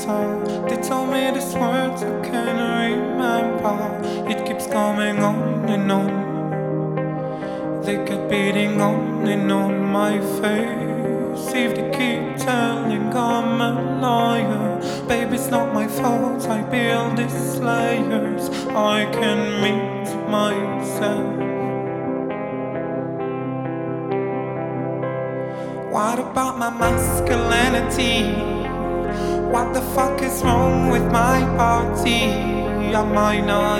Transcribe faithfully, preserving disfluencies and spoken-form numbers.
time. They told me these words I can't remember. It keeps coming on and on. They kept beating on and on my face. If they keep telling I'm a liar, baby, it's not my fault. I build these layers. I can meet myself. What about my masculinity? What the fuck is wrong with my body? Am I not